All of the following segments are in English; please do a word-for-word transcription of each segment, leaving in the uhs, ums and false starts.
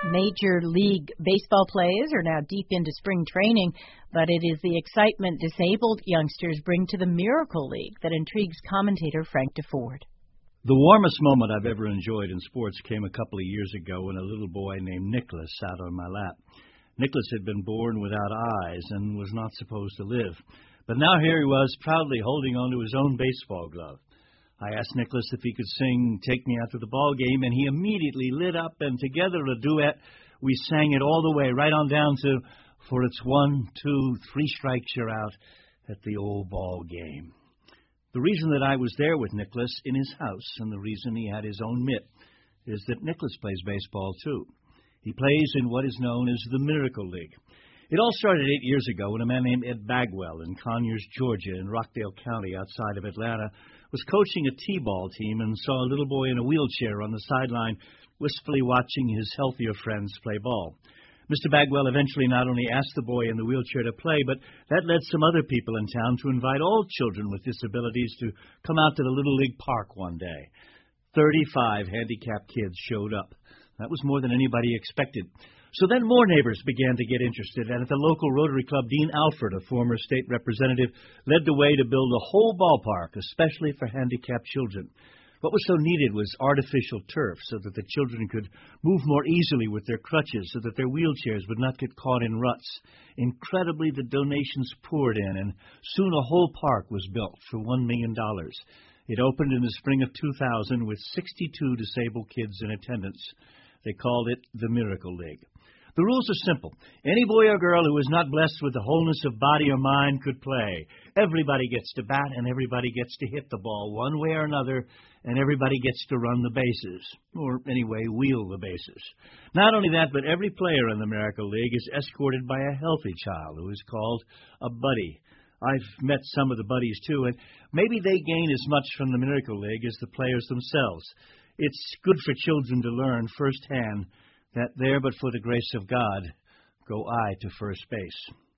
Major League Baseball players are now deep into spring training, but it is the excitement disabled youngsters bring to the Miracle League that intrigues commentator Frank DeFord. The warmest moment I've ever enjoyed in sports came a couple of years ago when a little boy named Nicholas sat on my lap. Nicholas had been born without eyes and was not supposed to live, but now here he was proudly holding onto his own baseball glove. I asked Nicholas if he could sing Take Me Out to the Ball Game, and he immediately lit up, and together a duet, we sang it all the way, right on down to For It's One, Two, Three Strikes You're Out at the Old Ball Game. The reason that I was there with Nicholas in his house, and the reason he had his own mitt, is that Nicholas plays baseball too. He plays in what is known as the Miracle League. It all started eight years ago when a man named Ed Bagwell in Conyers, Georgia, in Rockdale County outside of Atlanta, was coaching a T-ball team and saw a little boy in a wheelchair on the sideline wistfully watching his healthier friends play ball. Mister Bagwell eventually not only asked the boy in the wheelchair to play, but that led some other people in town to invite all children with disabilities to come out to the Little League Park one day. Thirty-five handicapped kids showed up. That was more than anybody expected. So then more neighbors began to get interested, and at the local Rotary Club, Dean Alford, a former state representative, led the way to build a whole ballpark, especially for handicapped children. What was so needed was artificial turf so that the children could move more easily with their crutches, so that their wheelchairs would not get caught in ruts. Incredibly, the donations poured in, and soon a whole park was built for one million dollars. It opened in the spring of two thousand with sixty-two disabled kids in attendance. They called it the Miracle League. The rules are simple. Any boy or girl who is not blessed with the wholeness of body or mind could play. Everybody gets to bat, and everybody gets to hit the ball one way or another, and everybody gets to run the bases, or anyway, wheel the bases. Not only that, but every player in the Miracle League is escorted by a healthy child who is called a buddy. I've met some of the buddies, too, and maybe they gain as much from the Miracle League as the players themselves. It's good for children to learn firsthand that there but for the grace of God go I to first base.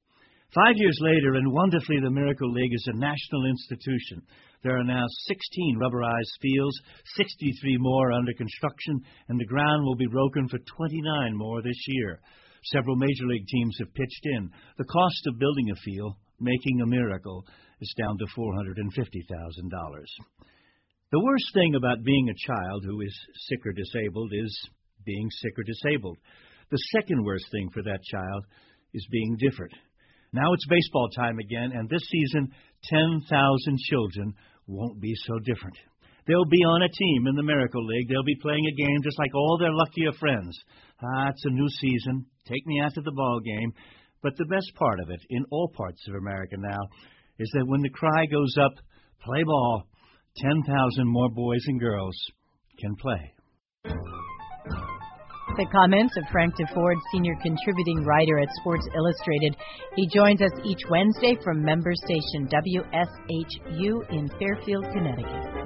Five years later, and wonderfully, the Miracle League is a national institution. There are now sixteen rubberized fields, sixty-three more under construction, and the ground will be broken for twenty-nine more this year. Several Major League teams have pitched in. The cost of building a field, making a miracle, is down to four hundred fifty thousand dollars. The worst thing about being a child who is sick or disabled is being sick or disabled. The second worst thing for that child is being different. Now it's baseball time again, and this season, ten thousand children won't be so different. They'll be on a team in the Miracle League. They'll be playing a game just like all their luckier friends. Ah, it's a new season. Take me out to the ball game. But the best part of it, in all parts of America now, is that when the cry goes up, play ball, ten thousand more boys and girls can play. The comments of Frank DeFord, senior contributing writer at Sports Illustrated. He joins us each Wednesday from member station W S H U in Fairfield, Connecticut.